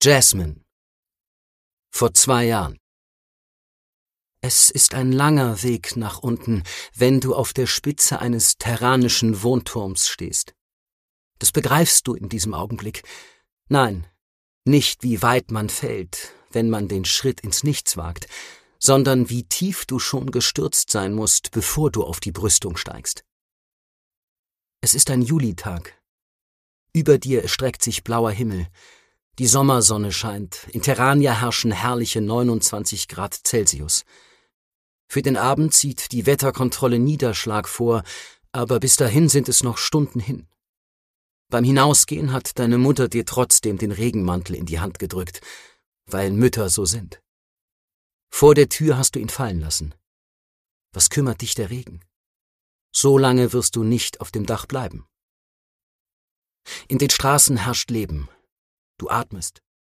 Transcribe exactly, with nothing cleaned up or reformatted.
Jasmine. Vor zwei Jahren. Es ist ein langer Weg nach unten, wenn du auf der Spitze eines terranischen Wohnturms stehst. Das begreifst du in diesem Augenblick. Nein, nicht wie weit man fällt, wenn man den Schritt ins Nichts wagt, sondern wie tief du schon gestürzt sein musst, bevor du auf die Brüstung steigst. Es ist ein Julitag. Über dir erstreckt sich blauer Himmel. Die Sommersonne scheint. In Terrania herrschen herrliche neunundzwanzig Grad Celsius. Für den Abend sieht die Wetterkontrolle Niederschlag vor, aber bis dahin sind es noch Stunden hin. Beim Hinausgehen hat deine Mutter dir trotzdem den Regenmantel in die Hand gedrückt, weil Mütter so sind. Vor der Tür hast du ihn fallen lassen. Was kümmert dich der Regen? So lange wirst du nicht auf dem Dach bleiben. In den Straßen herrscht Leben. Du atmest.